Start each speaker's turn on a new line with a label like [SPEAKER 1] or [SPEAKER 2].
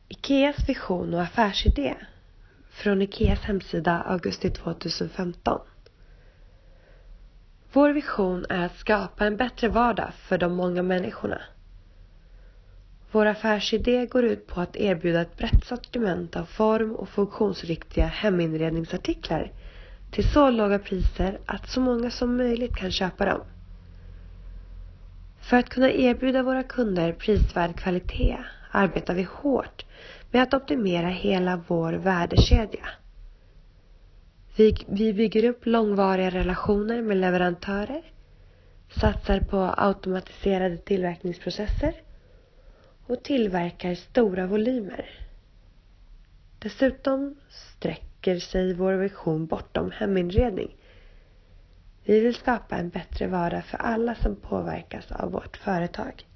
[SPEAKER 1] Ikeas vision och affärsidé från Ikeas hemsida augusti 2015. Vår vision är att skapa en bättre vardag för de många människorna. Vår affärsidé går ut på att erbjuda ett brett sortiment av form- och funktionsriktiga heminredningsartiklar till så låga priser att så många som möjligt kan köpa dem. För att kunna erbjuda våra kunder prisvärd kvalitet arbetar vi hårt med att optimera hela vår värdekedja. Vi bygger upp långvariga relationer med leverantörer, satsar på automatiserade tillverkningsprocesser och tillverkar stora volymer. Dessutom sträcker sig vår vision bortom heminredning. Vi vill skapa en bättre vardag för alla som påverkas av vårt företag.